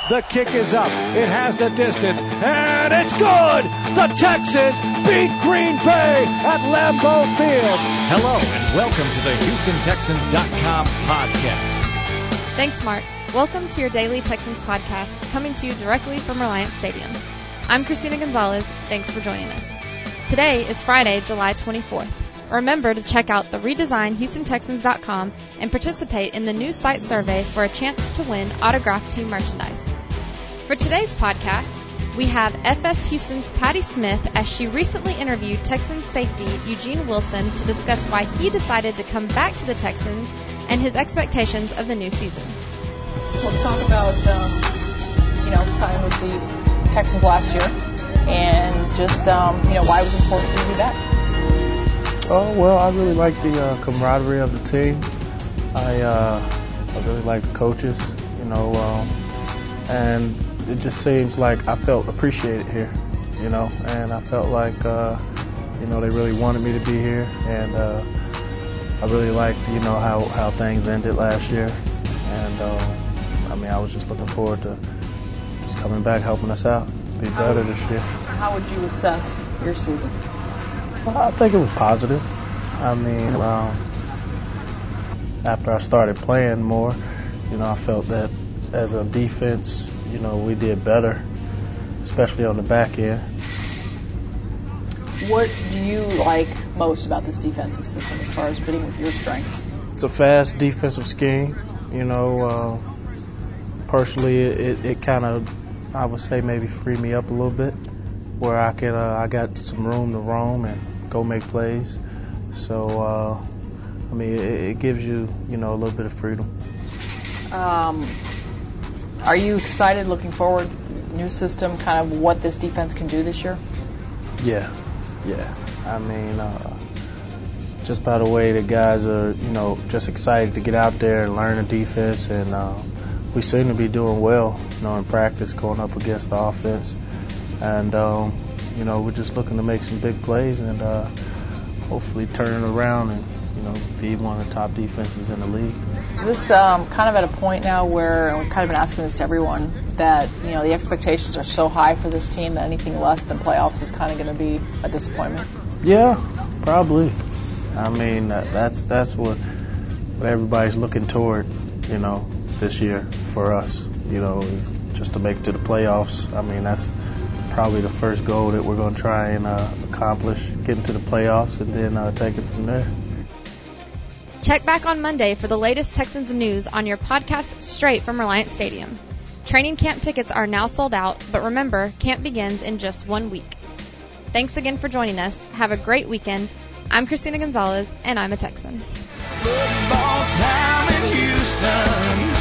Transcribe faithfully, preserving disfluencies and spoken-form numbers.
The kick is up. It has the distance, and it's good! The Texans beat Green Bay at Lambeau Field. Hello, and welcome to the Houston Texans dot com podcast. Thanks, Mark. Welcome to your daily Texans podcast, coming to you directly from Reliant Stadium. I'm Christina Gonzalez. Thanks for joining us. Today is Friday, July twenty-fourth. Remember to check out the redesigned Houston Texans dot com and participate in the new site survey for a chance to win autographed team merchandise. For today's podcast, we have F S Houston's Patty Smith as she recently interviewed Texans safety Eugene Wilson to discuss why he decided to come back to the Texans and his expectations of the new season. Let's talk about, um, you know, signing with the Texans last year and just, um, you know, why it was important to do that. Oh, well, I really like the uh, camaraderie of the team. I uh, I really like the coaches, you know, um, and it just seems like I felt appreciated here, you know, and I felt like, uh, you know, they really wanted me to be here, and uh, I really liked, you know, how, how things ended last year, and uh, I mean, I was just looking forward to just coming back, helping us out, be better this year. How would you assess your season? Well, I think it was positive. I mean, um, after I started playing more, you know, I felt that as a defense, you know, we did better, especially on the back end. What do you like most about this defensive system as far as fitting with your strengths? It's a fast defensive scheme. You know, uh, personally, it, it kind of, I would say, maybe freed me up a little bit, where I can, uh, I got some room to roam and go make plays. So, uh, I mean, it, it gives you, you know, a little bit of freedom. Um, are you excited looking forward, new system, kind of what this defense can do this year? Yeah, yeah. I mean, uh, just by the way the guys are, you know, just excited to get out there and learn the defense, and uh, we seem to be doing well, you know, in practice, going up against the offense. And, um, you know, we're just looking to make some big plays and uh, hopefully turn it around and, you know, be one of the top defenses in the league. Is this um, kind of at a point now where, and we've kind of been asking this to everyone, that, you know, the expectations are so high for this team that anything less than playoffs is kind of going to be a disappointment? Yeah, probably. I mean, that, that's that's what, what everybody's looking toward, you know, this year for us, you know, is just to make it to the playoffs. I mean, that's probably the first goal that we're going to try and uh, accomplish, get into the playoffs, and then uh, take it from there. Check back on Monday for the latest Texans news on your podcast straight from Reliant Stadium. Training camp tickets are now sold out, but remember, camp begins in just one week. Thanks again for joining us. Have a great weekend. I'm Christina Gonzalez, and I'm a Texan. Football time in Houston.